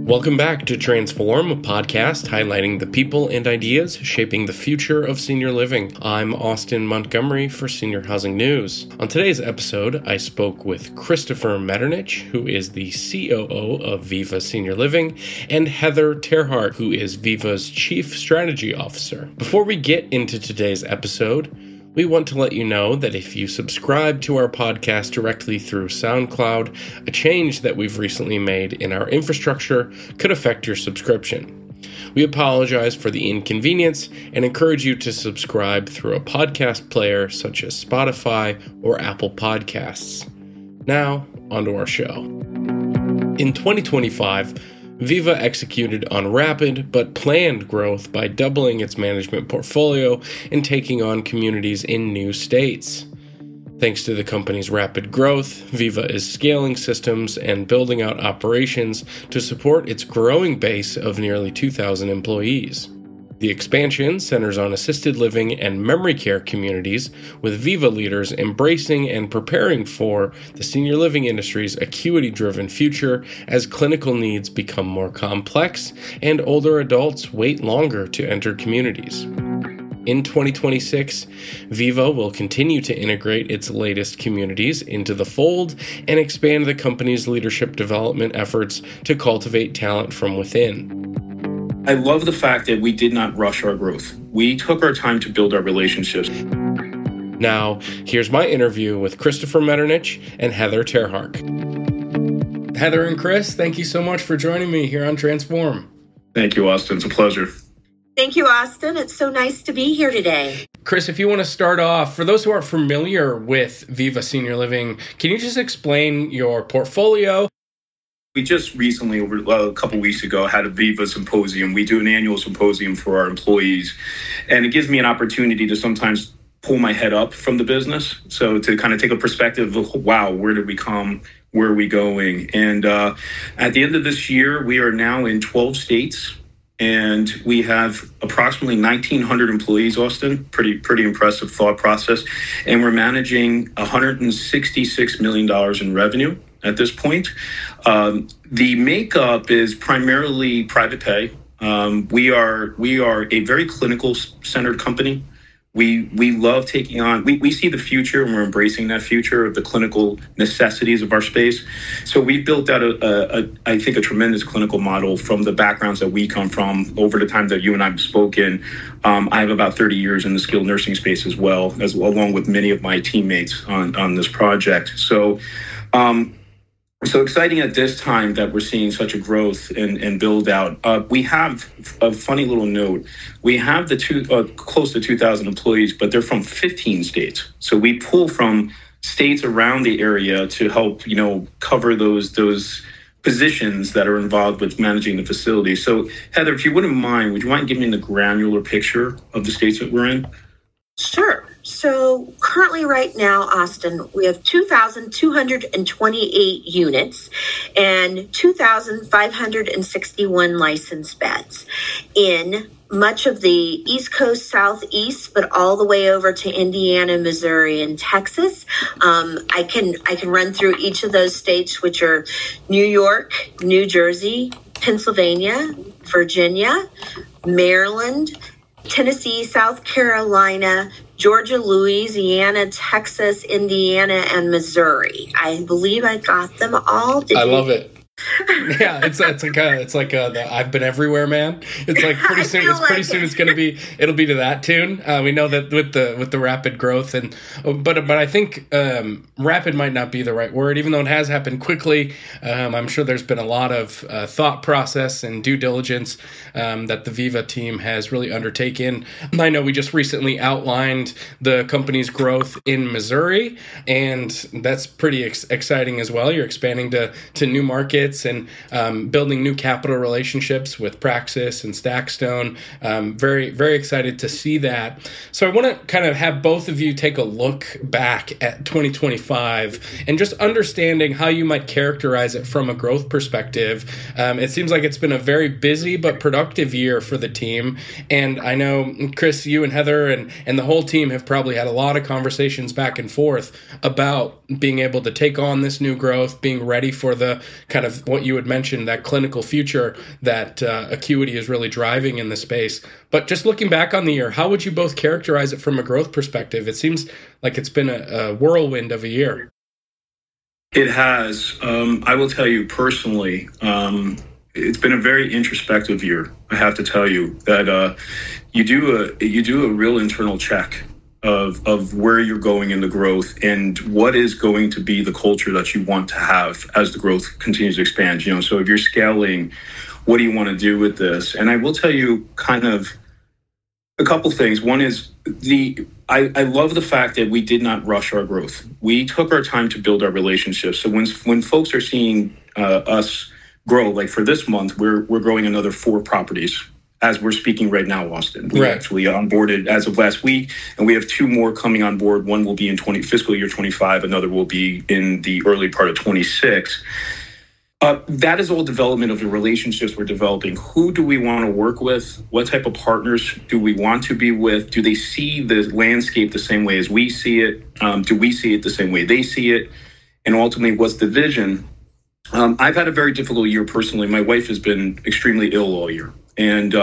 Welcome back to Transform, a podcast highlighting the people and ideas shaping the future of senior living. I'm Austin Montgomery for Senior Housing News. On today's episode, I spoke with Christopher Metternich, who is the COO of Viva Senior Living, and Heather Terhart, who is Viva's Chief Strategy Officer. Before we get into today's episode, we want to let you know that if you subscribe to our podcast directly through SoundCloud, a change that we've recently made in our infrastructure could affect your subscription. We apologize for the inconvenience and encourage you to subscribe through a podcast player such as Spotify or Apple Podcasts. Now, onto our show. In 2025, Viva executed on rapid but planned growth by doubling its management portfolio and taking on communities in new states. Thanks to the company's rapid growth, Viva is scaling systems and building out operations to support its growing base of nearly 2,000 employees. The expansion centers on assisted living and memory care communities, with Viva leaders embracing and preparing for the senior living industry's acuity-driven future as clinical needs become more complex and older adults wait longer to enter communities. In 2026, Viva will continue to integrate its latest communities into the fold and expand the company's leadership development efforts to cultivate talent from within. I love the fact that we did not rush our growth. We took our time to build our relationships. Now, here's my interview with Christopher Metternich and Heather Terhart. Heather and Chris, thank you so much for joining me here on Transform. Thank you, Austin. It's a pleasure. Thank you, Austin. It's so nice to be here today. Chris, if you want to start off, for those who aren't familiar with Viva Senior Living, can you just explain your portfolio? We just recently, over a couple weeks ago, had a Viva Symposium. We do an annual symposium for our employees, and it gives me an opportunity to sometimes pull my head up from the business. So to kind of take a perspective of, wow, where did we come? Where are we going? And at the end of this year, we are now in 12 states, and we have approximately 1,900 employees, Austin. Pretty impressive thought process. And we're managing $166 million in revenue at this point. The makeup is primarily private pay. We are a very clinical centered company. We love taking on, we see the future, and we're embracing that future of the clinical necessities of our space. So we've built out I think a tremendous clinical model from the backgrounds that we come from over the time that you and I have spoken. I have about 30 years in the skilled nursing space as well, along with many of my teammates on this project. So exciting at this time that we're seeing such a growth and build out. We have a funny little note. We have close to 2,000 employees, but they're from 15 states. So we pull from states around the area to help, cover those positions that are involved with managing the facility. So Heather, if you wouldn't mind, would you mind giving me the granular picture of the states that we're in? Sure. So currently right now, Austin, we have 2,228 units and 2,561 licensed beds in much of the East Coast, Southeast, but all the way over to Indiana, Missouri, and Texas. I can run through each of those states, which are New York, New Jersey, Pennsylvania, Virginia, Maryland, Tennessee, South Carolina, Georgia, Louisiana, Texas, Indiana, and Missouri. I believe I got them all. I love it. Yeah, it's like the I've been everywhere, man. It's like pretty soon. It'll be to that tune. We know that with the rapid growth but I think rapid might not be the right word, even though it has happened quickly. I'm sure there's been a lot of thought process and due diligence that the Viva team has really undertaken. I know we just recently outlined the company's growth in Missouri, and that's pretty exciting as well. You're expanding to new markets and building new capital relationships with Praxis and Stackstone. Very, very excited to see that. So I want to kind of have both of you take a look back at 2025 and just understanding how you might characterize it from a growth perspective. It seems like it's been a very busy but productive year for the team. And I know, Chris, you and Heather and the whole team have probably had a lot of conversations back and forth about being able to take on this new growth, being ready for the kind of what you would had mentioned that clinical future that Acuity is really driving in the space. But just looking back on the year, how would you both characterize it from a growth perspective? It seems like it's been a whirlwind of a year. It has. I will tell you personally, it's been a very introspective year. I have to tell you that you do a real internal check of where you're going in the growth and what is going to be the culture that you want to have as the growth continues to expand. So if you're scaling, what do you want to do with this? And I will tell you kind of a couple things. One is I love the fact that we did not rush our growth. We took our time to build our relationships. So when folks are seeing us grow, like for this month, we're growing another 4 properties as we're speaking right now, Austin. We actually onboarded as of last week, and we have 2 more coming on board. One will be in fiscal year 25. Another will be in the early part of 26. That is all development of the relationships we're developing. Who do we want to work with? What type of partners do we want to be with? Do they see the landscape the same way as we see it? Do we see it the same way they see it? And ultimately, what's the vision? I've had a very difficult year personally. My wife has been extremely ill all year. And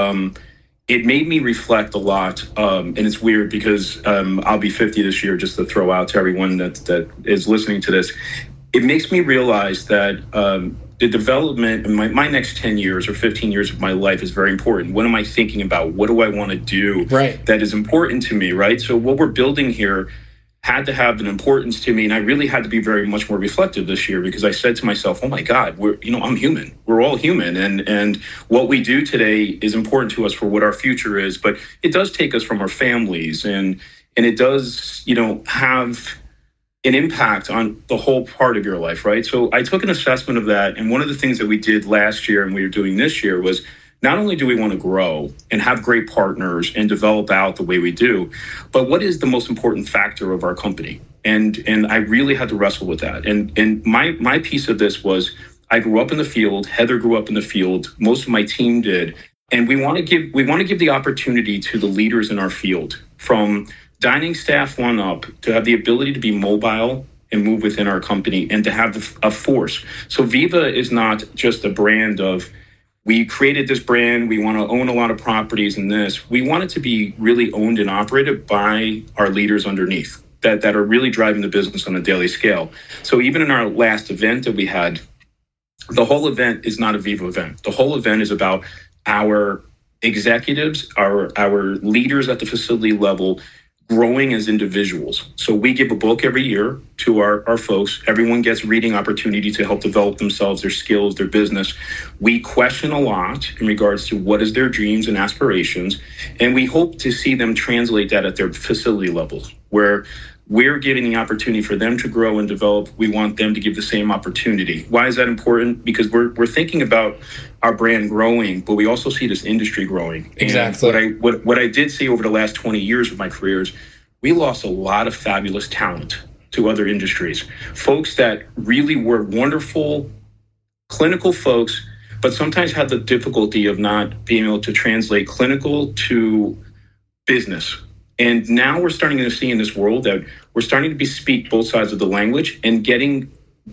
it made me reflect a lot. And it's weird because I'll be 50 this year, just to throw out to everyone that is listening to this. It makes me realize that the development in my next 10 years or 15 years of my life is very important. What am I thinking about? What do I want to do that is important to me, right? So what we're building here had to have an importance to me. And I really had to be very much more reflective this year because I said to myself, oh my God, I'm human. We're all human. And what we do today is important to us for what our future is. But it does take us from our families and it does, have an impact on the whole part of your life, right? So I took an assessment of that. And one of the things that we did last year and we are doing this year was not only do we want to grow and have great partners and develop out the way we do, but what is the most important factor of our company? And I really had to wrestle with that. And my piece of this was I grew up in the field. Heather grew up in the field. Most of my team did. And we want to give the opportunity to the leaders in our field, from dining staff on up, to have the ability to be mobile and move within our company and to have a force. So Viva is not just a brand of, we created this brand, we want to own a lot of properties in this. We want it to be really owned and operated by our leaders underneath that are really driving the business on a daily scale. So even in our last event that we had, the whole event is not a Viva event. The whole event is about our executives, our leaders at the facility level, growing as individuals. So we give a book every year to our folks. Everyone gets reading opportunity to help develop themselves, their skills, their business. We question a lot in regards to what is their dreams and aspirations. And we hope to see them translate that at their facility levels, where we're giving the opportunity for them to grow and develop. We want them to give the same opportunity. Why is that important? Because we're thinking about our brand growing, but we also see this industry growing. Exactly. And what I did see over the last 20 years of my career is we lost a lot of fabulous talent to other industries. Folks that really were wonderful clinical folks, but sometimes had the difficulty of not being able to translate clinical to business. And now we're starting to see in this world that we're starting to speak both sides of the language and getting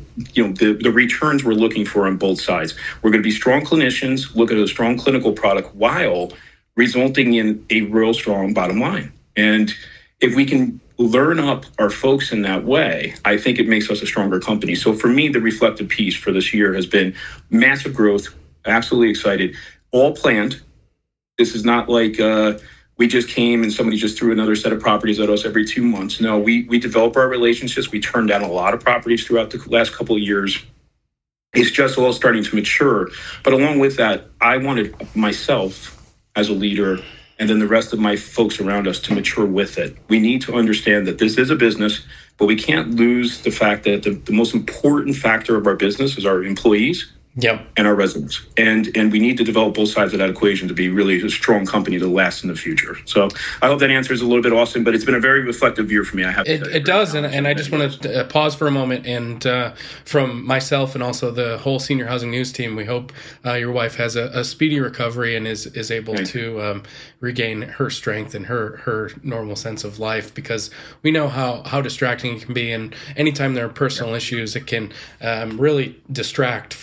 the returns we're looking for on both sides. We're going to be strong clinicians, look at a strong clinical product while resulting in a real strong bottom line. And if we can learn up our folks in that way, I think it makes us a stronger company. So for me, the reflective piece for this year has been massive growth, absolutely excited, all planned. This is not like we just came and somebody just threw another set of properties at us every 2 months. No, we develop our relationships. We turned down a lot of properties throughout the last couple of years. It's just all starting to mature. But along with that, I wanted myself as a leader and then the rest of my folks around us to mature with it. We need to understand that this is a business, but we can't lose the fact that the most important factor of our business is our employees. Yep. And our residents. And we need to develop both sides of that equation to be really a strong company to last in the future. So I hope that answers a little bit, Austin, but it's been a very reflective year for me. I have to tell you. It does, and I just want to pause for a moment. And from myself and also the whole Senior Housing News team, we hope your wife has a speedy recovery and is able to regain her strength and her normal sense of life, because we know how distracting it can be. And anytime there are personal issues, it can really distract from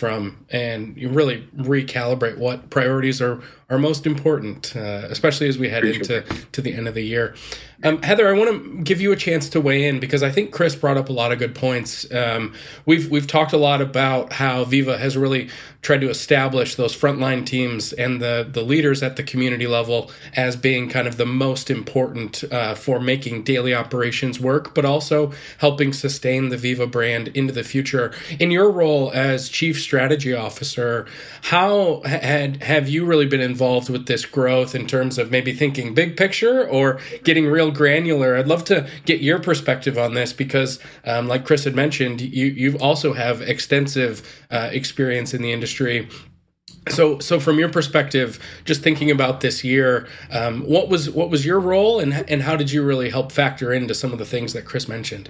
and you really recalibrate what priorities are most important, especially as we head into the end of the year. Heather, I want to give you a chance to weigh in because I think Chris brought up a lot of good points. We've talked a lot about how Viva has really tried to establish those frontline teams and the leaders at the community level as being kind of the most important for making daily operations work, but also helping sustain the Viva brand into the future. In your role as Chief Strategy Officer, how have you really been involved with this growth in terms of maybe thinking big picture or getting real granular? I'd love to get your perspective on this because, like Chris had mentioned, you also have extensive experience in the industry. So from your perspective, just thinking about this year, what was your role and how did you really help factor into some of the things that Chris mentioned?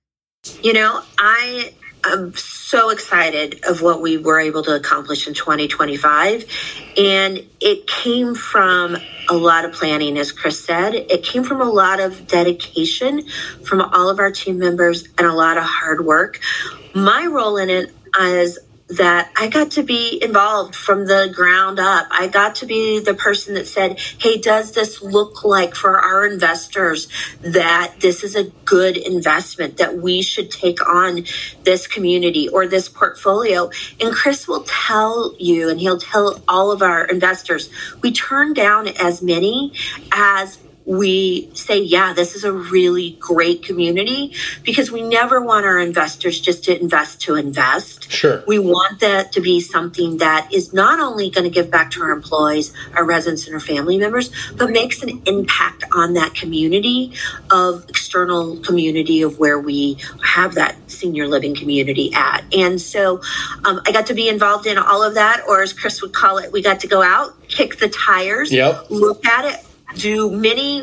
I'm so excited of what we were able to accomplish in 2025. And it came from a lot of planning, as Chris said. It came from a lot of dedication from all of our team members and a lot of hard work. My role in it is that I got to be involved from the ground up. I got to be the person that said, hey, does this look like for our investors that this is a good investment, that we should take on this community or this portfolio? And Chris will tell you, and he'll tell all of our investors, we turn down as many as we say, yeah, this is a really great community, because we never want our investors just to invest. Sure. We want that to be something that is not only going to give back to our employees, our residents, and our family members, but makes an impact on that community of external community of where we have that senior living community at. And so I got to be involved in all of that, or as Chris would call it, we got to go out, kick the tires, look at it, do many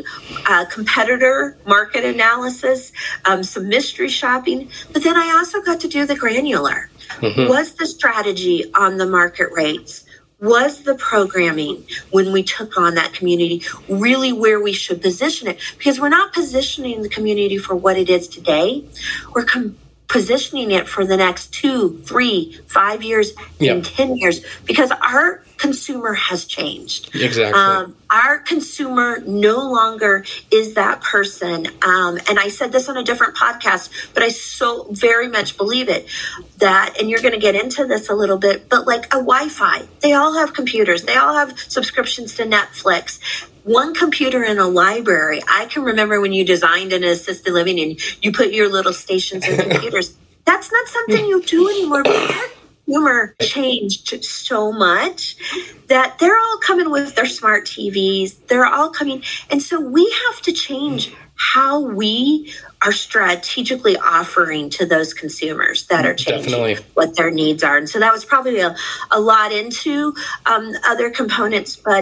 competitor market analysis, some mystery shopping. But then I also got to do the granular. Mm-hmm. Was the strategy on the market rates? Was the programming when we took on that community really where we should position it? Because we're not positioning the community for what it is today. We're positioning it for the next 2, 3, 5 years, and 10 years, because our consumer has changed. Exactly. Our consumer no longer is that person. And I said this on a different podcast, but I so very much believe it, that, and you're going to get into this a little bit, but like a Wi-Fi, they all have computers. They all have subscriptions to Netflix. One computer in a library. I can remember when you designed an assisted living and you put your little stations and computers. That's not something you do anymore, because our consumer changed so much that they're all coming with their smart TVs. They're all coming. And so we have to change how we are strategically offering to those consumers that are changing what their needs are. And so that was probably a lot into other components, but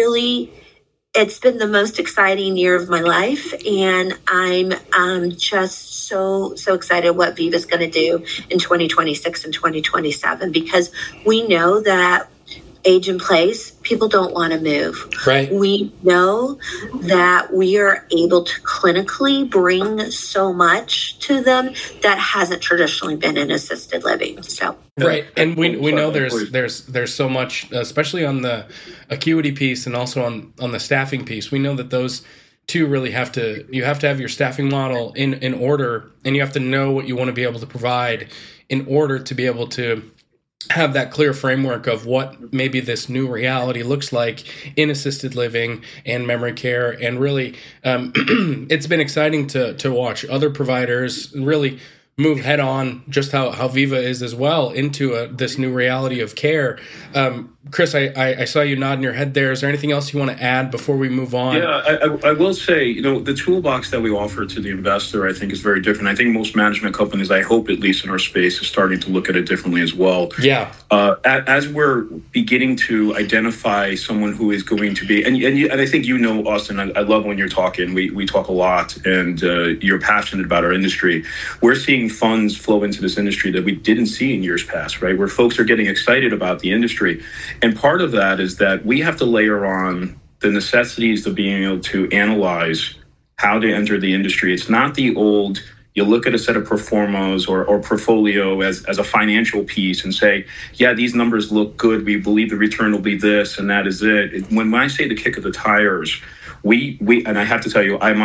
it's been the most exciting year of my life, and I'm just so excited what Viva's going to do in 2026 and 2027, because we know that age in place, people don't want to move. Right. We know that we are able to clinically bring so much to them that hasn't traditionally been in assisted living. So. Right, and we know there's so much, especially on the acuity piece and also on the staffing piece. We know that those two really have to have your staffing model in order, and you have to know what you want to be able to provide in order to be able to have that clear framework of what maybe this new reality looks like in assisted living and memory care. And really, it's been exciting to watch other providers really move head on, just how Viva is as well, into this new reality of care. Chris, I saw you nodding your head there. Is there anything else you want to add before we move on? Yeah, I will say, the toolbox that we offer to the investor, I think, is very different. I think most management companies, I hope at least in our space, are starting to look at it differently as well. Yeah. As we're beginning to identify someone who is going to be, and I think Austin, I love when you're talking. We talk a lot, and you're passionate about our industry. We're seeing funds flow into this industry that we didn't see in years past, right? Where folks are getting excited about the industry. And part of that is that we have to layer on the necessities of being able to analyze how to enter the industry. It's not the old You look at a set of pro formas or portfolio as a financial piece and say, yeah, these numbers look good. We believe the return will be this, and that is it. When I say the kick of the tires, we and I have to tell you, I'm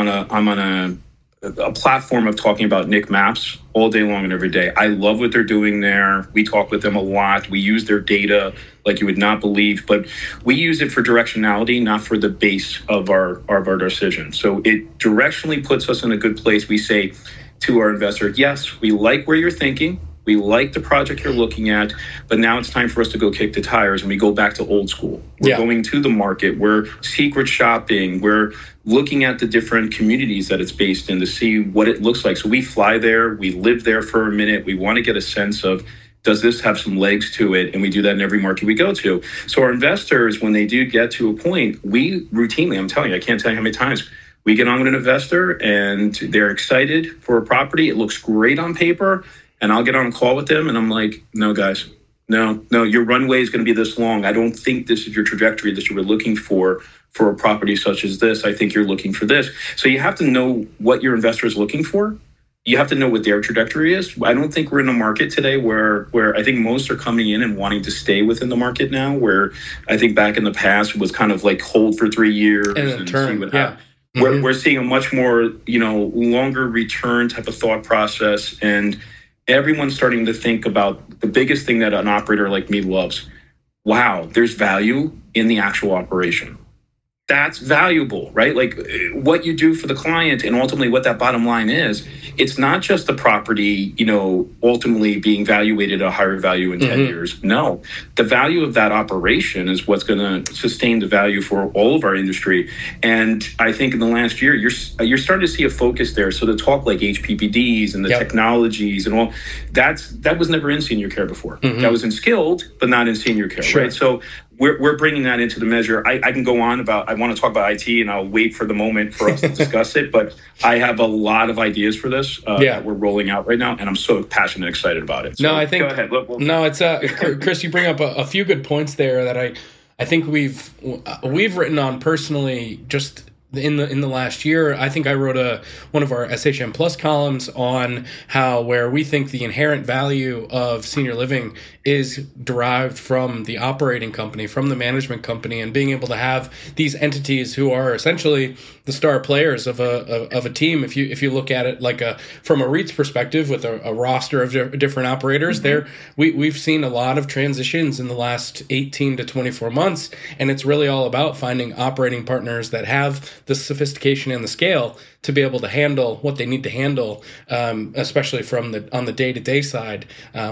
on a platform of talking about Nick Maps all day long and every day. I love what they're doing there. We talk with them a lot. We use their data like you would not believe, but we use it for directionality, not for the base of our decision. So it directionally puts us in a good place. We say to our investor, yes, we like where you're thinking. We like the project you're looking at, but now it's time for us to go kick the tires, and we go back to old school. We're going to the market. We're secret shopping. We're looking at the different communities that it's based in to see what it looks like. So we fly there. We live there for a minute. We want to get a sense of, does this have some legs to it? And we do that in every market we go to. So our investors, when they do get to a point, we routinely, I'm telling you, I can't tell you how many times, we get on with an investor and they're excited for a property. It looks great on paper. And I'll get on a call with them and I'm like, no, guys, no, your runway is going to be this long. I don't think this is your trajectory that you were looking for a property such as this. I think you're looking for this. So you have to know what your investor is looking for. You have to know what their trajectory is. I don't think we're in a market today where I think most are coming in and wanting to stay within the market now, where I think back in the past it was kind of like hold for 3 years and see what happens. We're seeing a much more, longer return type of thought process, and everyone's starting to think about the biggest thing that an operator like me loves. Wow, there's value in the actual operation. That's valuable, right? Like what you do for the client and ultimately what that bottom line is, it's not just the property, ultimately being valuated at a higher value in 10 years. No, the value of that operation is what's going to sustain the value for all of our industry. And I think in the last year, you're starting to see a focus there. So the talk like HPPDs and the technologies and all, that was never in senior care before. That was in skilled, but not in senior care, right? So we're bringing that into the measure. I can go on about, I want to talk about IT and I'll wait for the moment for us to discuss it, but I have a lot of ideas for this that we're rolling out right now, and I'm so passionate and excited about it. So I think, go ahead. No, it's, Chris, you bring up a few good points there that I think we've written on personally just in the last year. I think I wrote one of our SHM Plus columns on where we think the inherent value of senior living is derived from the operating company, from the management company, and being able to have these entities who are essentially the star players of a team. If you look at it like from a REIT's perspective with a roster of different operators, we've seen a lot of transitions in the last 18 to 24 months, and it's really all about finding operating partners that have the sophistication and the scale to be able to handle what they need to handle, especially on the day-to-day side,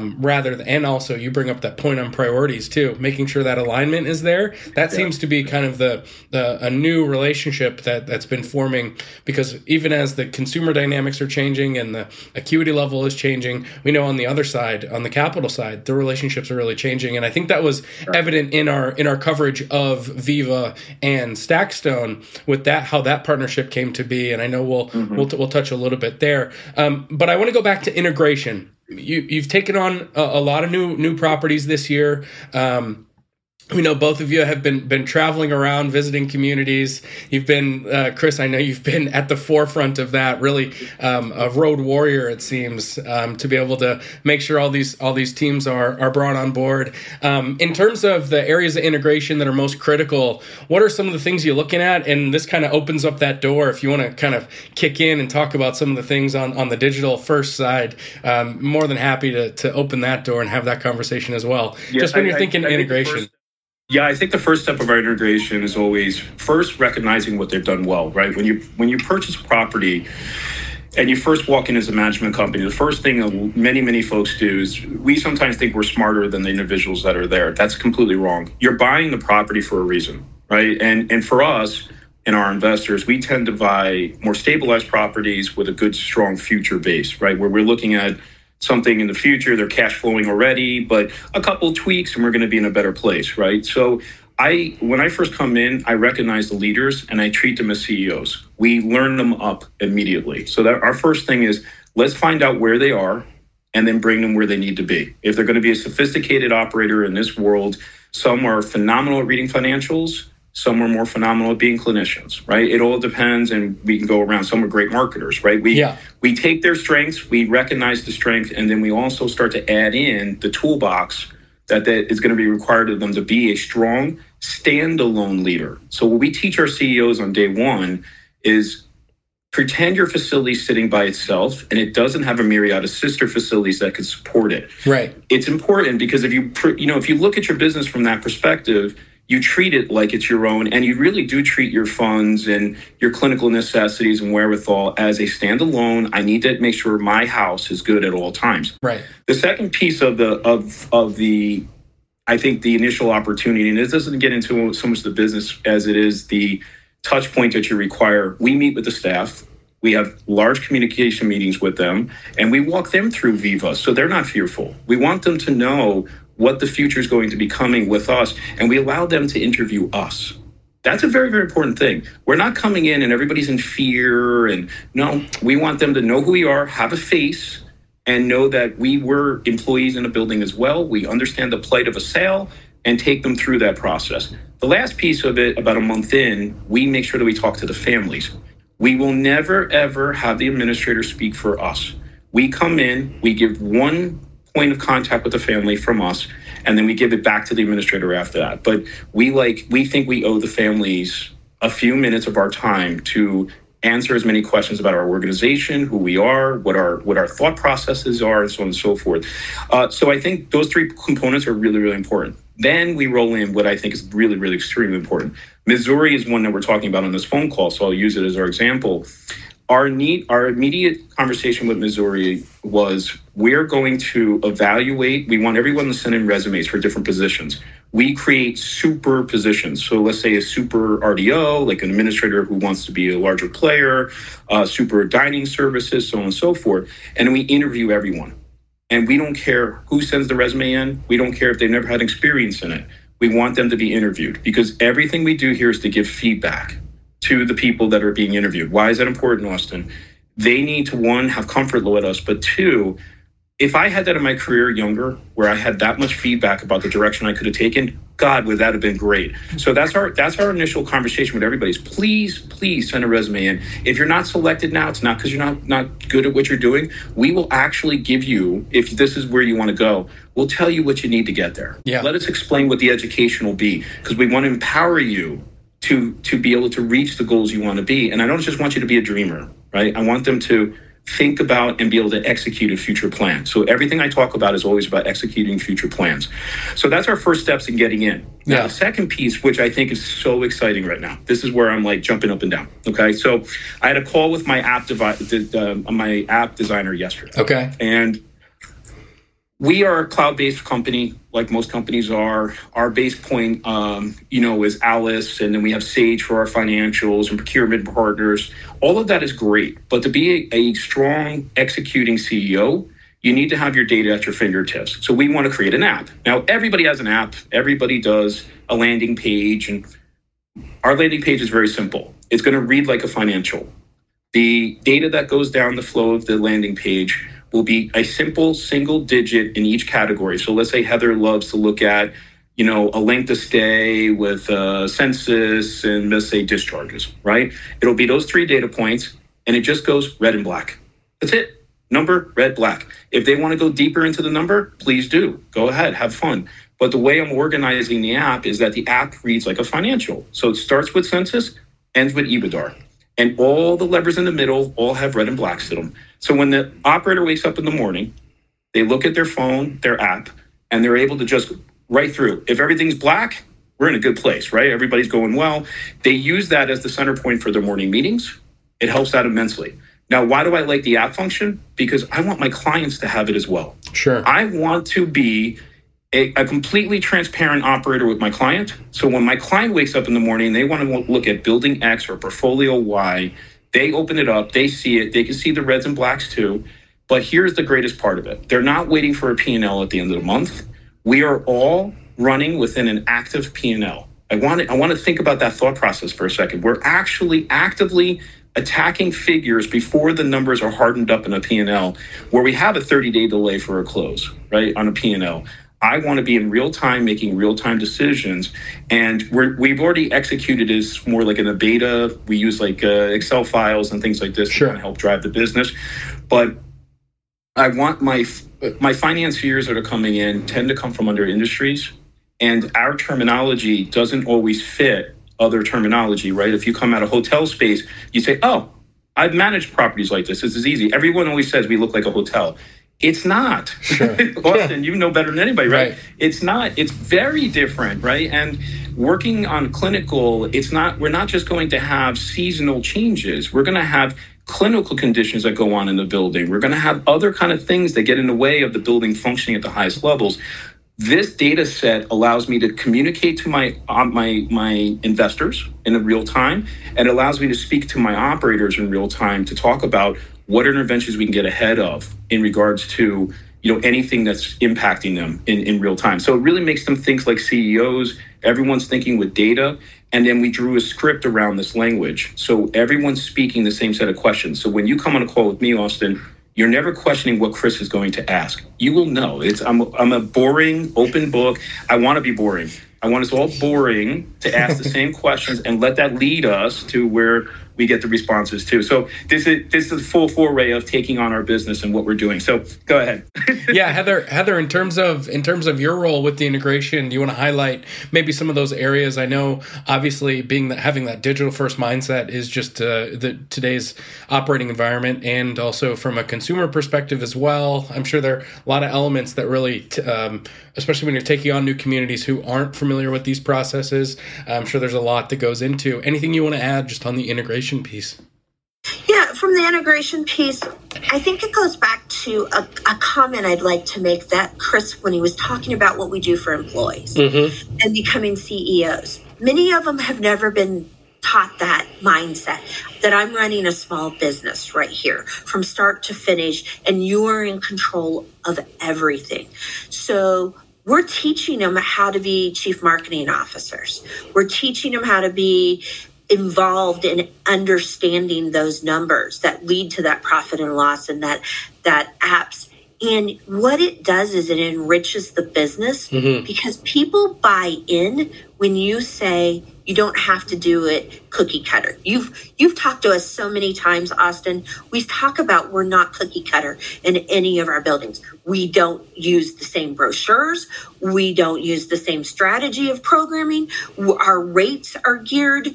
and also you bring up that point on priorities too, making sure that alignment is there. That seems to be kind of a new relationship that's been forming, because even as the consumer dynamics are changing and the acuity level is changing, we know on the other side, on the capital side, the relationships are really changing. And I think that was evident in our coverage of Viva and Stackstone with how that partnership came to be. And I know we'll touch a little bit there. But I want to go back to integration. You've taken on a lot of new properties this year. We know both of you have been traveling around, visiting communities. You've been, Chris, I know you've been at the forefront of that, really a road warrior, it seems, to be able to make sure all these teams are brought on board. In terms of the areas of integration that are most critical, what are some of the things you're looking at? And this kind of opens up that door. If you want to kind of kick in and talk about some of the things on the digital first side, more than happy to open that door and have that conversation as well. Just when you're thinking integration. I think the first step of our integration is always first recognizing what they've done well, right? When you purchase property and you first walk in as a management company, the first thing many folks do is we sometimes think we're smarter than the individuals that are there. That's completely wrong. You're buying the property for a reason, right? And for us and our investors, we tend to buy more stabilized properties with a good, strong future base, right? Where we're looking at something in the future, they're cash flowing already, but a couple of tweaks and we're going to be in a better place, right? So when I first come in, I recognize the leaders and I treat them as CEOs. We learn them up immediately. So that our first thing is, let's find out where they are and then bring them where they need to be. If they're going to be a sophisticated operator in this world, some are phenomenal at reading financials, Some are more phenomenal at being clinicians, right? It all depends, and we can go around. Some are great marketers, right? We take their strengths, we recognize the strength, and then we also start to add in the toolbox that is going to be required of them to be a strong, standalone leader. So what we teach our CEOs on day one is pretend your facility is sitting by itself and it doesn't have a myriad of sister facilities that could support it. Right. It's important because if you look at your business from that perspective, you treat it like it's your own, and you really do treat your funds and your clinical necessities and wherewithal as a standalone. I need to make sure my house is good at all times. Right. The second piece of the I think the initial opportunity, and this doesn't get into so much the business as it is the touch point that you require. We meet with the staff. We have large communication meetings with them, and we walk them through Viva so they're not fearful. We want them to know what the future is going to be coming with us, and we allow them to interview us. That's a very, very important thing. We're not coming in and everybody's in fear, and no, we want them to know who we are, have a face, and know that we were employees in a building as well. We understand the plight of a sale and take them through that process. The last piece of it, about a month in, we make sure that we talk to the families. We will never, ever have the administrator speak for us. We come in, we give one point of contact with the family from us, and then we give it back to the administrator after that. But we think we owe the families a few minutes of our time to answer as many questions about our organization, who we are, what our thought processes are, and so on and so forth. So I think those three components are really, really important. Then we roll in what I think is really, really extremely important. Missouri is one that we're talking about on this phone call, so I'll use it as our example. Our immediate conversation with Missouri was, we're going to evaluate, we want everyone to send in resumes for different positions. We create super positions. So let's say a super RDO, like an administrator who wants to be a larger player, super dining services, so on and so forth. And we interview everyone. And we don't care who sends the resume in. We don't care if they've never had experience in it. We want them to be interviewed because everything we do here is to give feedback to the people that are being interviewed. Why is that important, Austin? They need to, one, have comfort with us, but two, if I had that in my career younger, where I had that much feedback about the direction I could have taken, God, would that have been great. So that's our initial conversation with everybody is please send a resume in. If you're not selected now, it's not because you're not good at what you're doing. We will actually give you, if this is where you want to go, we'll tell you what you need to get there. Yeah. Let us explain what the education will be, because we want to empower you to be able to reach the goals you want to be. And I don't just want you to be a dreamer, right? I want them to think about and be able to execute a future plan. So everything I talk about is always about executing future plans. So that's our first steps in getting in. Now, the second piece, which I think is so exciting right now, this is where I'm like jumping up and down. Okay. So I had a call with my app designer yesterday. Okay. And we are a cloud-based company, like most companies are. Our base point, is Alice, and then we have Sage for our financials and procurement partners. All of that is great, but to be a strong executing CEO, you need to have your data at your fingertips. So we want to create an app. Now, everybody has an app. Everybody does a landing page, and our landing page is very simple. It's going to read like a financial. The data that goes down the flow of the landing page will be a simple single digit in each category. So let's say Heather loves to look at, a length of stay with census and let's say discharges, right? It'll be those three data points and it just goes red and black. That's it. Number, red, black. If they want to go deeper into the number, please do. Go ahead, have fun. But the way I'm organizing the app is that the app reads like a financial. So it starts with census, ends with EBITDA. And all the levers in the middle all have red and blacks to them. So when the operator wakes up in the morning, they look at their phone, their app, and they're able to just right through. If everything's black, we're in a good place, right? Everybody's going well. They use that as the center point for their morning meetings. It helps out immensely. Now, why do I like the app function? Because I want my clients to have it as well. Sure. I want to be a completely transparent operator with my client. So when my client wakes up in the morning and they want to look at building X or portfolio Y, they open it up, they see it, they can see the reds and blacks too. But here's the greatest part of it. They're not waiting for a P&L at the end of the month. We are all running within an active P&L. I want to think about that thought process for a second. We're actually actively attacking figures before the numbers are hardened up in a P&L, where we have a 30-day delay for a close, right, on a P&L. I want to be in real time, making real time decisions. And we've already executed as more like in a beta. We use like Excel files and things like this to kind of help drive the business. But I want my financiers that are coming in tend to come from other industries. And our terminology doesn't always fit other terminology, right? If you come out of hotel space, you say, oh, I've managed properties like this. This is easy. Everyone always says we look like a hotel. It's not. Sure. Austin, you know better than anybody, right? It's not. It's very different, right? And working on clinical, we're not just going to have seasonal changes. We're going to have clinical conditions that go on in the building. We're going to have other kind of things that get in the way of the building functioning at the highest levels. This data set allows me to communicate to my investors in real time, and allows me to speak to my operators in real time to talk about what interventions we can get ahead of in regards to anything that's impacting them in real time. So it really makes them think like CEOs. Everyone's thinking with data, and then we drew a script around this language. So everyone's speaking the same set of questions. So when you come on a call with me, Austin, you're never questioning what Chris is going to ask. You will know. I'm a boring, open book. I want to be boring. I want us all boring to ask the same questions and let that lead us to where we get the responses too. So this is a full foray of taking on our business and what we're doing. So go ahead. Yeah, Heather, in terms of your role with the integration, do you want to highlight maybe some of those areas? I know obviously having that digital first mindset is just today's operating environment, and also from a consumer perspective as well. I'm sure there are a lot of elements that really, especially when you're taking on new communities who aren't familiar with these processes, I'm sure there's a lot that goes into. Anything you want to add just on the integration piece? Yeah, from the integration piece, I think it goes back to a comment I'd like to make that Chris, when he was talking about what we do for employees and becoming CEOs, many of them have never been taught that mindset that I'm running a small business right here from start to finish, and you are in control of everything. So we're teaching them how to be chief marketing officers. We're teaching them how to be involved in understanding those numbers that lead to that profit and loss and that apps. And what it does is it enriches the business because people buy in when you say you don't have to do it cookie cutter. You've talked to us so many times, Austin. We talk about we're not cookie cutter in any of our buildings. We don't use the same brochures. We don't use the same strategy of programming. Our rates are geared,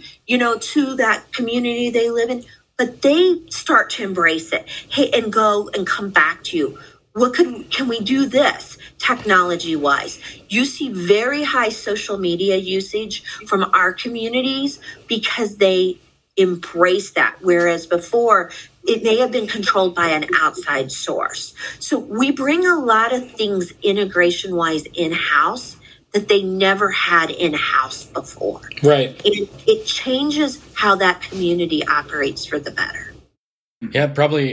to that community they live in. But they start to embrace it. Hey, and go and come back to you. Can we do this technology wise? You see very high social media usage from our communities because they embrace that. Whereas before, it may have been controlled by an outside source. So we bring a lot of things integration wise in-house that they never had in-house before. Right. And it changes how that community operates for the better. Yeah, probably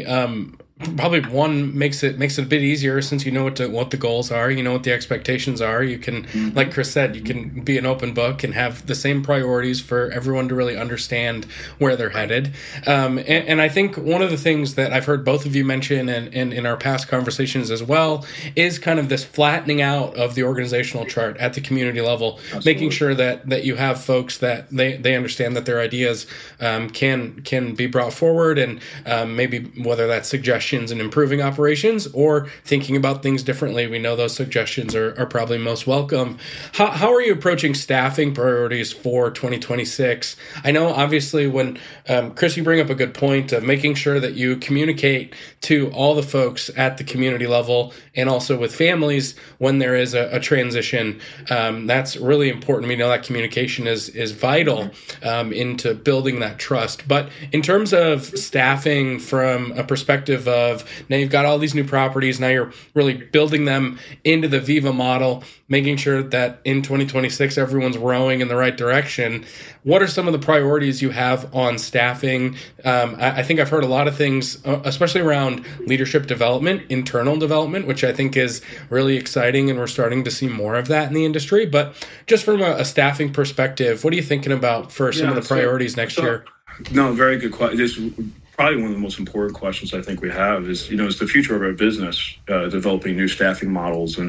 one makes it a bit easier since you know what the goals are, you know what the expectations are. You can, like Chris said, you can be an open book and have the same priorities for everyone to really understand where they're headed. And I think one of the things that I've heard both of you mention and in our past conversations as well is kind of this flattening out of the organizational chart at the community level. Absolutely. Making sure that you have folks that they understand that their ideas can be brought forward, and maybe whether that's suggestions and improving operations or thinking about things differently. We know those suggestions are probably most welcome. How are you approaching staffing priorities for 2026? I know obviously when, Chris, you bring up a good point of making sure that you communicate to all the folks at the community level and also with families when there is a transition. That's really important. We know that communication is vital into building that trust. But in terms of staffing from a perspective of now you've got all these new properties, now you're really building them into the Viva model, making sure that in 2026 everyone's rowing in the right direction. What are some of the priorities you have on staffing? I think I've heard a lot of things, especially around leadership development, internal development, which I think is really exciting, and we're starting to see more of that in the industry. But just from a staffing perspective, what are you thinking about for some of the priorities next year? No, very good question. Probably one of the most important questions I think we have is, is the future of our business, developing new staffing models and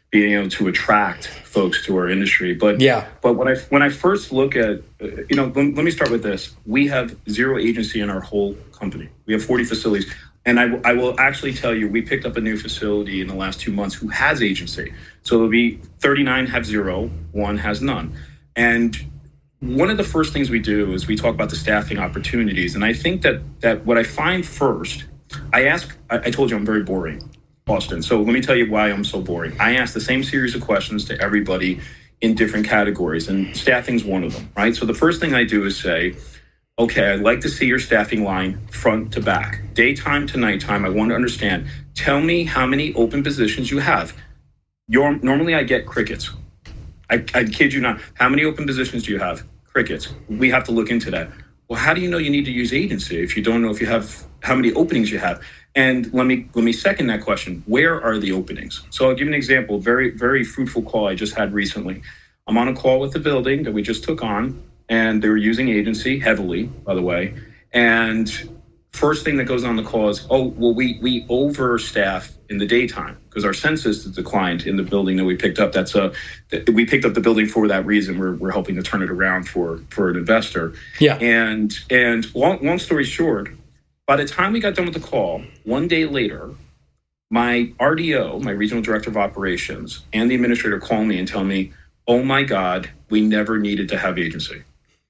being able to attract folks to our industry. But when I first look at, let me start with this. We have zero agency in our whole company. We have 40 facilities. And I will actually tell you, we picked up a new facility in the last 2 months who has agency. So it'll be 39 have zero, 1 has none. And one of the first things we do is we talk about the staffing opportunities. And I think that what I find first, I told you I'm very boring, Austin. So let me tell you why I'm so boring. I ask the same series of questions to everybody in different categories, and staffing's one of them, right? So the first thing I do is say, okay, I'd like to see your staffing line front to back, daytime to nighttime. I want to understand. Tell me how many open positions you have. Normally I get crickets. I kid you not. How many open positions do you have? Crickets. We have to look into that. Well, how do you know you need to use agency if you don't know if you have how many openings you have? And let me second that question. Where are the openings? So I'll give you an example. Very, very fruitful call I just had recently. I'm on a call with the building that we just took on, and they were using agency heavily, by the way. And first thing that goes on the call is, we overstaff in the daytime because our census declined in the building that we picked up. We picked up the building for that reason. We're helping to turn it around for an investor. Yeah. And long story short, by the time we got done with the call, 1 day later, my RDO, my regional director of operations, and the administrator call me and tell me, oh my God, we never needed to have agency.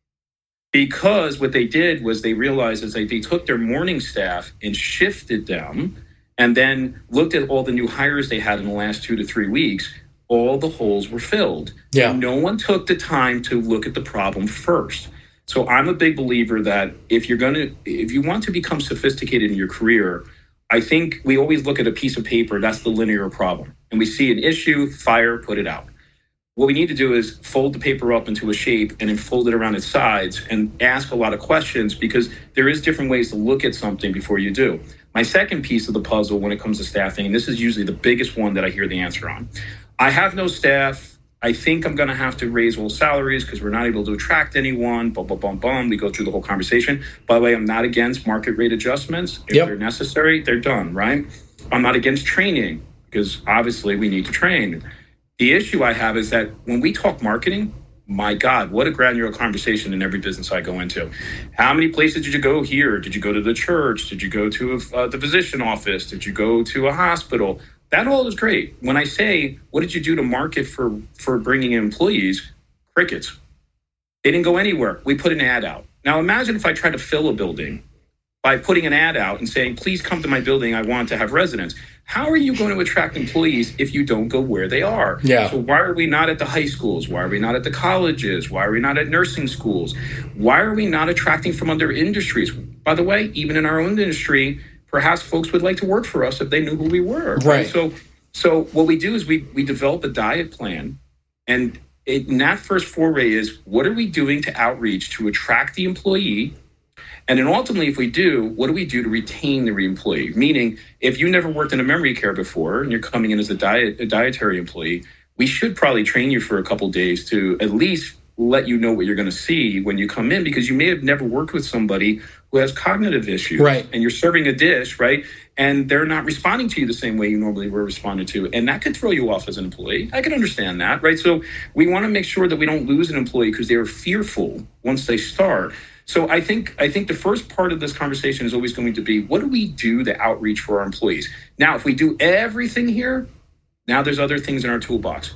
Because what they did was they realized is they took their morning staff and shifted them and then looked at all the new hires they had in the last 2 to 3 weeks. All the holes were filled. Yeah. And no one took the time to look at the problem first. So I'm a big believer that if you want to become sophisticated in your career, I think we always look at a piece of paper, that's the linear problem. And we see an issue, fire, put it out. What we need to do is fold the paper up into a shape and then fold it around its sides and ask a lot of questions because there is different ways to look at something before you do. My second piece of the puzzle when it comes to staffing, and this is usually the biggest one that I hear the answer on. I have no staff. I think I'm going to have to raise all salaries because we're not able to attract anyone. We go through the whole conversation. By the way, I'm not against market rate adjustments. If they're necessary, they're done, right? I'm not against training because obviously we need to train. The issue I have is that when we talk marketing, my God, what a granular conversation in every business I go into. How many places did you go here? Did you go to the church? Did you go to the physician office? Did you go to a hospital? That all is great. When I say, what did you do to market for bringing in employees? Crickets. They didn't go anywhere. We put an ad out. Now imagine if I tried to fill a building by putting an ad out and saying, please come to my building. I want to have residents. How are you going to attract employees if you don't go where they are? Yeah. So why are we not at the high schools? Why are we not at the colleges? Why are we not at nursing schools? Why are we not attracting from other industries? By the way, even in our own industry, perhaps folks would like to work for us if they knew who we were. Right. So what we do is we develop a diet plan. And in that first foray is, what are we doing to outreach to attract the employee? And then ultimately, if we do, what do we do to retain the employee? Meaning, if you never worked in a memory care before and you're coming in as a dietary employee, we should probably train you for a couple of days to at least let you know what you're going to see when you come in, because you may have never worked with somebody who has cognitive issues. Right. And you're serving a dish, right? And they're not responding to you the same way you normally were responded to. And that could throw you off as an employee. I can understand that, right? So we want to make sure that we don't lose an employee because they are fearful once they start. So I think the first part of this conversation is always going to be, what do we do to outreach for our employees? Now, if we do everything here, now there's other things in our toolbox.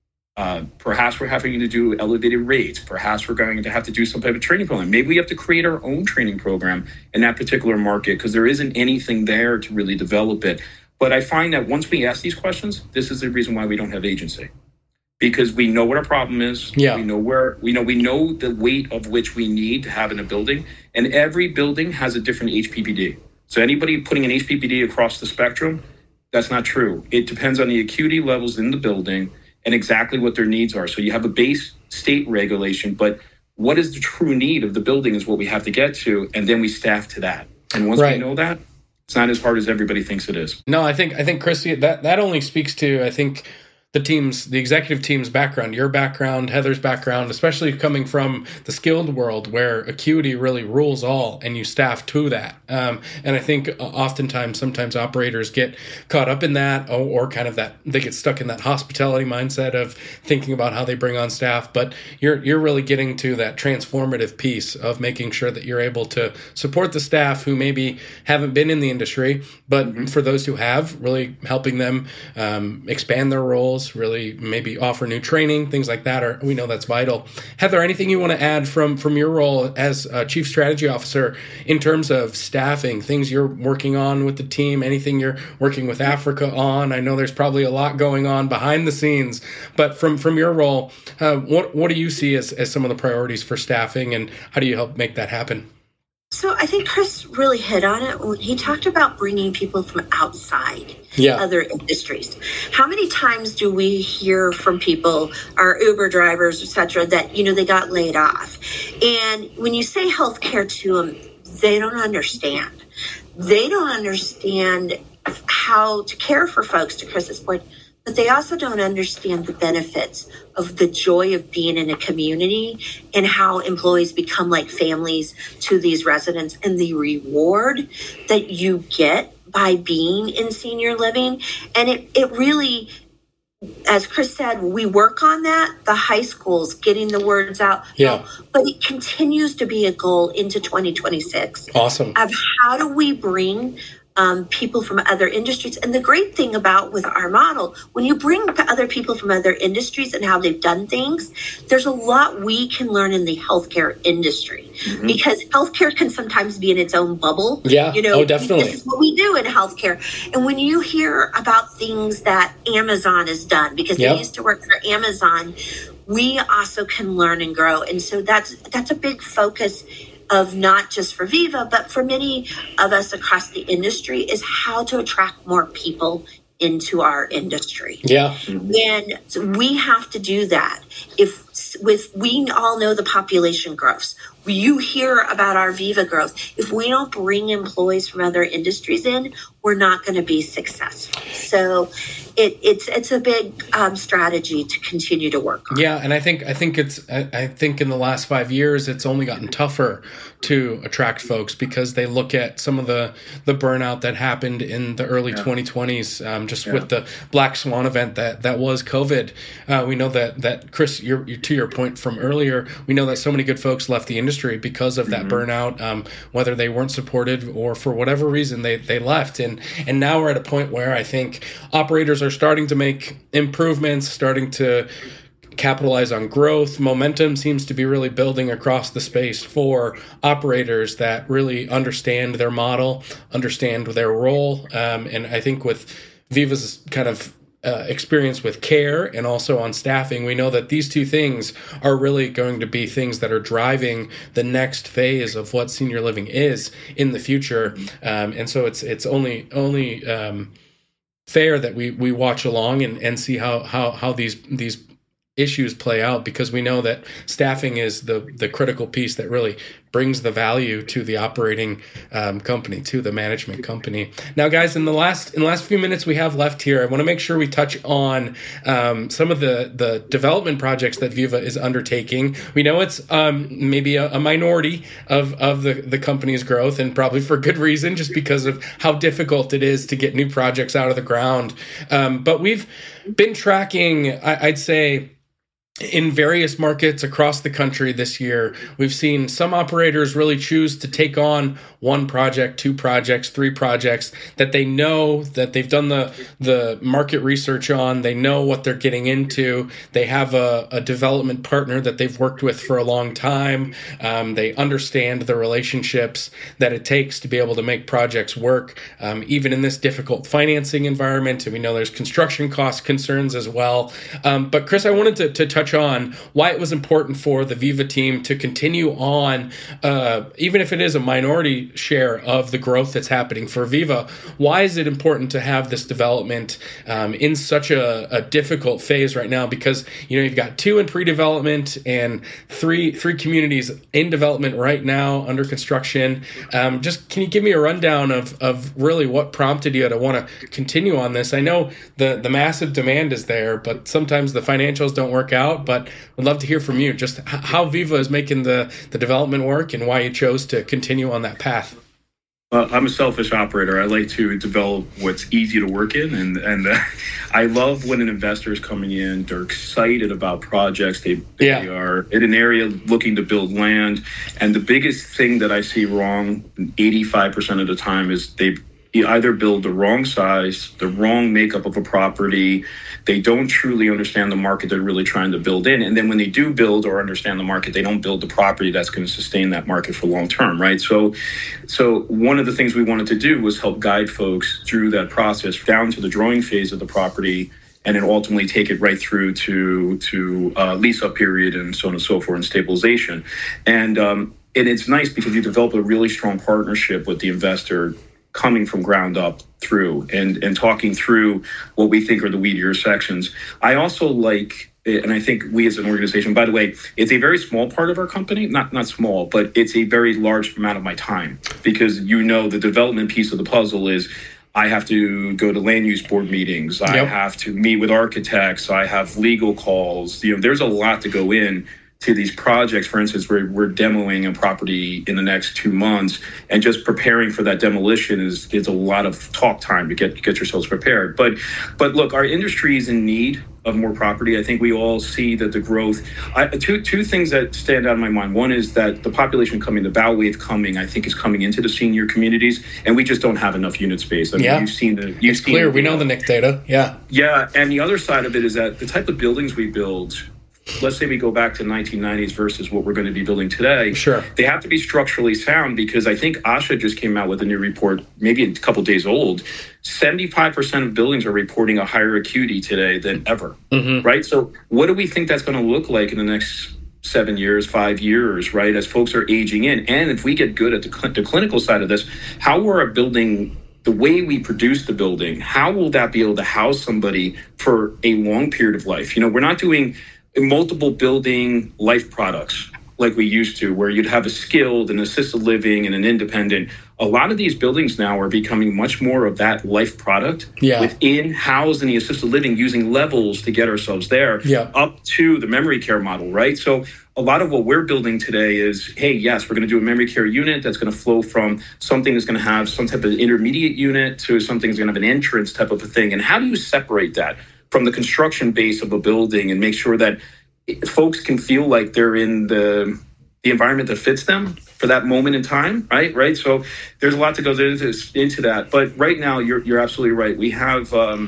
Perhaps we're having to do elevated rates. Perhaps we're going to have to do some type of training program. Maybe we have to create our own training program in that particular market because there isn't anything there to really develop it. But I find that once we ask these questions, this is the reason why we don't have agency. Because we know what our problem is. Yeah. We know the weight of which we need to have in a building. And every building has a different HPPD. So anybody putting an HPPD across the spectrum, that's not true. It depends on the acuity levels in the building and exactly what their needs are. So you have a base state regulation, but what is the true need of the building is what we have to get to, and then we staff to that. And once we know that, it's not as hard as everybody thinks it is. No, I think Christy, that only speaks to, I think, the executive team's background, your background, Heather's background, especially coming from the skilled world where acuity really rules all and you staff to that. And I think sometimes operators get caught up in that or kind of that, they get stuck in that hospitality mindset of thinking about how they bring on staff. But you're really getting to that transformative piece of making sure that you're able to support the staff who maybe haven't been in the industry, but for those who have, really helping them expand their roles, really maybe offer new training, things like that. We know that's vital. Heather, anything you want to add from your role as Chief Strategy Officer in terms of staffing, things you're working on with the team, anything you're working with Africa on? I know there's probably a lot going on behind the scenes, but from your role, what do you see as some of the priorities for staffing, and how do you help make that happen? So I think Chris really hit on it when he talked about bringing people from outside other industries. How many times do we hear from people, our Uber drivers, et cetera, that, they got laid off? And when you say healthcare to them, they don't understand. They don't understand how to care for folks, to Chris's point, but they also don't understand the benefits of the joy of being in a community and how employees become like families to these residents and the reward that you get by being in senior living. And it really, as Chris said, we work on that, the high schools, getting the words out. Yeah. But it continues to be a goal into 2026. Awesome. Of how do we bring people from other industries. And the great thing about with our model, when you bring other people from other industries and how they've done things, there's a lot we can learn in the healthcare industry because healthcare can sometimes be in its own bubble. Yeah. Definitely. This is what we do in healthcare. And when you hear about things that Amazon has done, because they used to work for Amazon, we also can learn and grow. And so that's a big focus of not just for Viva, but for many of us across the industry, is how to attract more people into our industry. Yeah. And so we have to do that. We all know the population growth. You hear about our Viva growth. If we don't bring employees from other industries in, we're not going to be successful. So it's a big strategy to continue to work on. Yeah, and I think in the last 5 years it's only gotten tougher to attract folks because they look at some of the burnout that happened in the early 2020s, with the Black Swan event that was COVID. We know that Chris, to your point from earlier, we know that so many good folks left the industry because of that burnout, whether they weren't supported or for whatever reason they left. And now we're at a point where I think operators are starting to make improvements, starting to capitalize on growth. Momentum seems to be really building across the space for operators that really understand their model, understand their role. And I think with Viva's kind of experience with care and also on staffing, we know that these two things are really going to be things that are driving the next phase of what senior living is in the future. And so it's only fair that we watch along and see how these issues play out, because we know that staffing is the critical piece that really brings the value to the operating company, to the management company. Now, guys, in the last few minutes we have left here, I want to make sure we touch on some of the development projects that Viva is undertaking. We know it's maybe a minority of the company's growth, and probably for good reason, just because of how difficult it is to get new projects out of the ground. But we've been tracking, I'd say, in various markets across the country this year, we've seen some operators really choose to take on one project, two projects, three projects that they know that they've done the market research on. They know what they're getting into. They have a development partner that they've worked with for a long time. They understand the relationships that it takes to be able to make projects work, even in this difficult financing environment. And we know there's construction cost concerns as well. But Chris, I wanted to touch touch on why it was important for the Viva team to continue on, even if it is a minority share of the growth that's happening for Viva. Why is it important to have this development in such a difficult phase right now? Because you've got 2 in pre-development and three communities in development right now under construction. Just can you give me a rundown of really what prompted you to want to continue on this? I know the massive demand is there, but sometimes the financials don't work out. But I'd love to hear from you just how Viva is making the development work and why you chose to continue on that path. I'm a selfish operator. I like to develop what's easy to work in, and I love when an investor is coming in. They're excited about projects. They are in an area looking to build land, and the biggest thing that I see wrong 85% of the time is they either build the wrong size, the wrong makeup of a property. They don't truly understand the market they're really trying to build in. And then when they do build or understand the market, they don't build the property that's going to sustain that market for long term, right? So one of the things we wanted to do was help guide folks through that process down to the drawing phase of the property, and then ultimately take it right through to lease up period and so on and so forth, and stabilization. And it's nice because you develop a really strong partnership with the investor, coming from ground up through and talking through what we think are the weedier sections. I also like, and I think we as an organization, by the way, it's a very small part of our company, not small, but it's a very large amount of my time, because the development piece of the puzzle is I have to go to land use board meetings. Yep. I have to meet with architects. I have legal calls. There's a lot to go in to these projects. For instance, we're demoing a property in the next 2 months, and just preparing for that demolition is a lot of talk time to get yourselves prepared. But look, our industry is in need of more property. I think we all see that the growth. Two things that stand out in my mind. One is that the population coming, the bow wave coming, I think is coming into the senior communities, and we just don't have enough unit space. I mean, you've seen it's clear. We know the NIC data. Yeah, and the other side of it is that the type of buildings we build, let's say we go back to 1990s versus what we're going to be building today. Sure. They have to be structurally sound, because I think ASHA just came out with a new report, maybe a couple days old. 75% of buildings are reporting a higher acuity today than ever, right? So what do we think that's going to look like in the next 7 years, 5 years, right? As folks are aging in. And if we get good at the clinical side of this, how we're a building, the way we produce the building, how will that be able to house somebody for a long period of life? We're not doing multiple building life products like we used to, where you'd have a skilled and assisted living and an independent. A lot of these buildings now are becoming much more of that life product within housed in the assisted living, using levels to get ourselves there up to the memory care model, right? So a lot of what we're building today is, hey, yes, we're going to do a memory care unit that's going to flow from something that's going to have some type of intermediate unit to something that's going to have an entrance type of a thing. And how do you separate that from the construction base of a building and make sure that folks can feel like they're in the environment that fits them for that moment in time, right? So there's a lot that goes into that. But right now, you're absolutely right. We have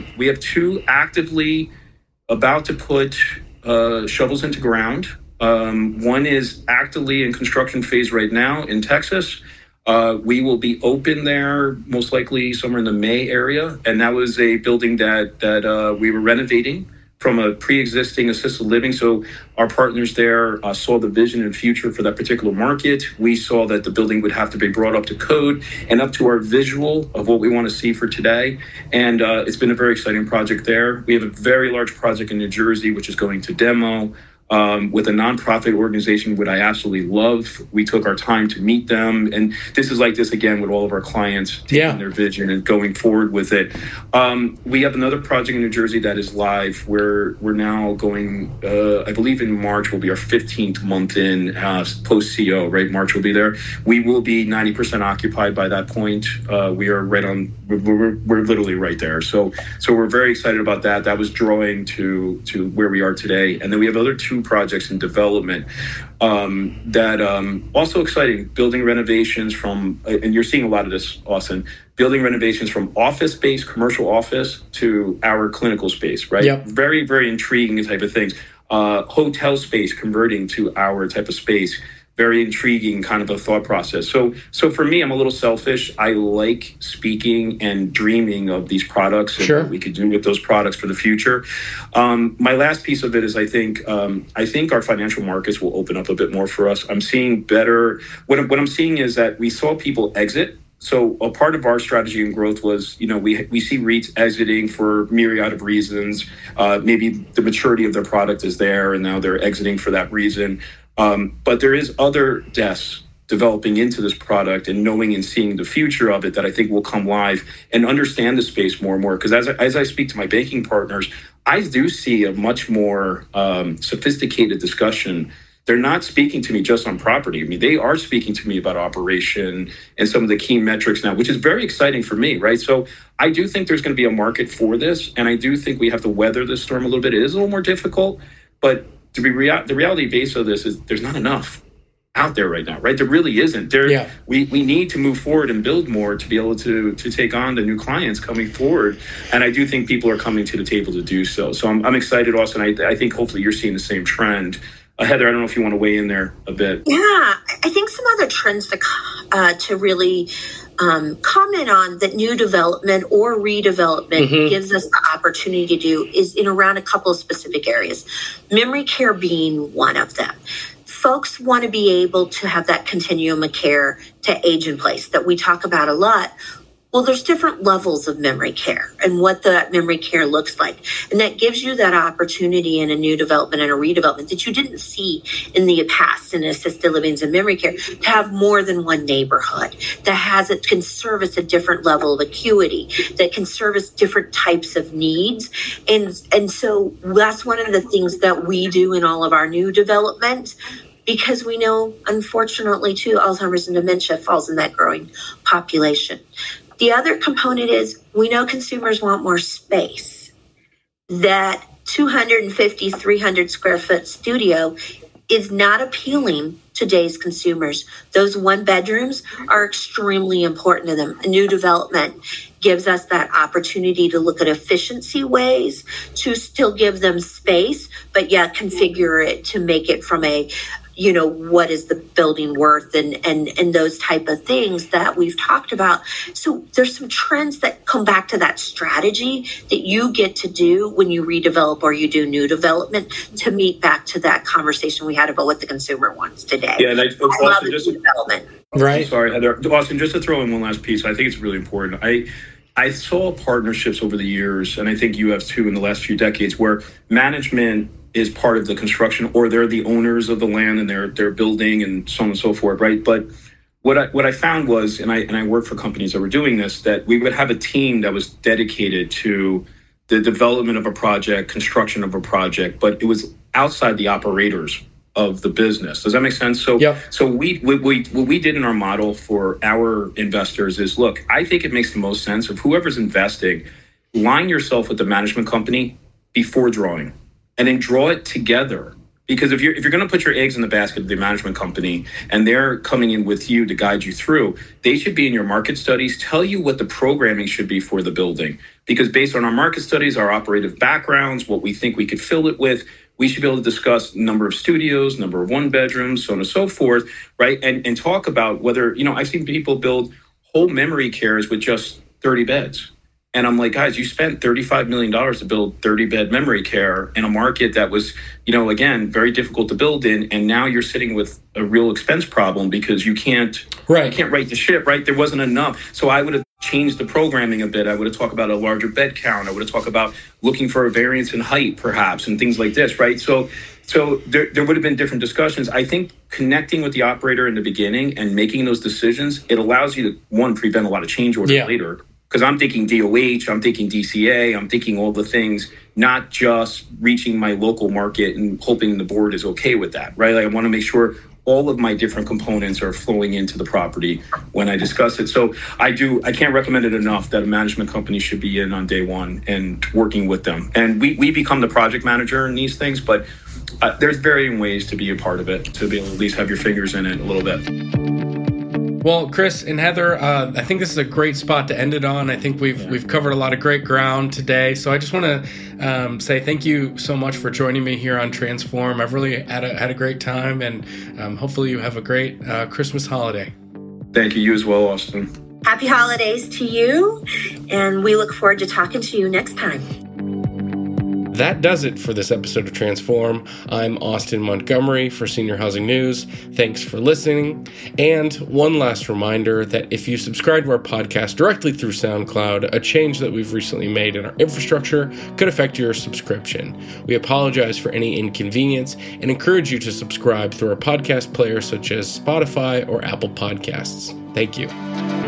2 actively about to put shovels into ground. One is actively in construction phase right now in Texas. We will be open there most likely somewhere in the May area. And that was a building that we were renovating from a pre-existing assisted living. So our partners there saw the vision and future for that particular market. We saw that the building would have to be brought up to code and up to our visual of what we want to see for today. And it's been a very exciting project there. We have a very large project in New Jersey, which is going to demo. With a nonprofit organization, what I absolutely love. We took our time to meet them. And this is like this again with all of our clients, taking their vision and going forward with it. We have another project in New Jersey that is live, where we're now going, I believe in March will be our 15th month in post-CO, right? March will be there. We will be 90% occupied by that point. We are right on, we're literally right there. So we're very excited about that. That was drawing to where we are today. And then we have other 2 projects in development that also exciting, building renovations from, and you're seeing a lot of this, Austin, building renovations from office space, commercial office, to our clinical space, right? Yep. Very, very intriguing type of things. Hotel space converting to our type of space. very intriguing kind of a thought process. So for me, I'm a little selfish. I like speaking and dreaming of these products and what we could do with those products for the future. My last piece of it is I think our financial markets will open up a bit more for us. I'm seeing better. What I'm seeing is that we saw people exit. So a part of our strategy and growth was, we see REITs exiting for myriad of reasons. Maybe the maturity of their product is there and now they're exiting for that reason. But there is other desks developing into this product and knowing and seeing the future of it that I think will come live and understand the space more and more. Because as I speak to my banking partners, I do see a much more sophisticated discussion. They're not speaking to me just on property. I mean, they are speaking to me about operation and some of the key metrics now, which is very exciting for me, right? So I do think there's going to be a market for this. And I do think we have to weather this storm a little bit. It is a little more difficult, but the reality base of this is there's not enough out there right now, right? There really isn't. We need to move forward and build more to be able to take on the new clients coming forward. And I do think people are coming to the table to do so. So I'm excited, Austin. I think hopefully you're seeing the same trend. Heather, I don't know if you want to weigh in there a bit. Yeah, I think some other trends to really comment on that new development or redevelopment gives us the opportunity to do is in around a couple of specific areas. Memory care being one of them. Folks want to be able to have that continuum of care to age in place that we talk about a lot. Well, there's different levels of memory care and what that memory care looks like. And that gives you that opportunity in a new development and a redevelopment that you didn't see in the past in assisted livings and memory care, to have more than one neighborhood that can service a different level of acuity, that can service different types of needs. And so that's one of the things that we do in all of our new development, because we know, unfortunately, too, Alzheimer's and dementia falls in that growing population. The other component is we know consumers want more space. That 250, 300 square foot studio is not appealing to today's consumers. Those one bedrooms are extremely important to them. A new development gives us that opportunity to look at efficiency ways to still give them space, but yet configure it to make it from a what is the building worth and those type of things that we've talked about. So there's some trends that come back to that strategy that you get to do when you redevelop or you do new development to meet back to that conversation we had about what the consumer wants today. Yeah, and I love development. Right. Sorry, Heather. Austin, just to throw in one last piece, I think it's really important. I saw partnerships over the years, and I think you have too in the last few decades, where management is part of the construction, or they're the owners of the land and they're building and so on and so forth, right? But what I found was, and I worked for companies that were doing this, that we would have a team that was dedicated to the development of a project, construction of a project, but it was outside the operators of the business. Does that make sense? So, So what we did in our model for our investors is, look, I think it makes the most sense of whoever's investing, line yourself with the management company before drawing. And then draw it together. Because if you're going to put your eggs in the basket of the management company and they're coming in with you to guide you through, they should be in your market studies, tell you what the programming should be for the building. Because based on our market studies, our operative backgrounds, what we think we could fill it with, we should be able to discuss number of studios, number of one bedrooms, so on and so forth, right? And talk about whether, I've seen people build whole memory cares with just 30 beds. And I'm like, guys, you spent $35 million to build 30-bed memory care in a market that was, again, very difficult to build in. And now you're sitting with a real expense problem because you can't right the ship, right? There wasn't enough. So I would have changed the programming a bit. I would have talked about a larger bed count. I would have talked about looking for a variance in height, perhaps, and things like this, right? So there would have been different discussions. I think connecting with the operator in the beginning and making those decisions, it allows you to, one, prevent a lot of change orders later. Because I'm thinking DOH, I'm thinking DCA, I'm thinking all the things, not just reaching my local market and hoping the board is okay with that, right? I want to make sure all of my different components are flowing into the property when I discuss it. So I can't recommend it enough that a management company should be in on day one and working with them. And we become the project manager in these things, but there's varying ways to be a part of it, to be able to at least have your fingers in it a little bit. Well, Chris and Heather, I think this is a great spot to end it on. I think we've covered a lot of great ground today. So I just want to say thank you so much for joining me here on Transform. I've really had a great time, and hopefully you have a great Christmas holiday. Thank you as well, Austin. Happy holidays to you, and we look forward to talking to you next time. That does it for this episode of Transform. I'm Austin Montgomery for Senior Housing News. Thanks for listening. And one last reminder that if you subscribe to our podcast directly through SoundCloud, a change that we've recently made in our infrastructure could affect your subscription. We apologize for any inconvenience and encourage you to subscribe through our podcast player such as Spotify or Apple Podcasts. Thank you.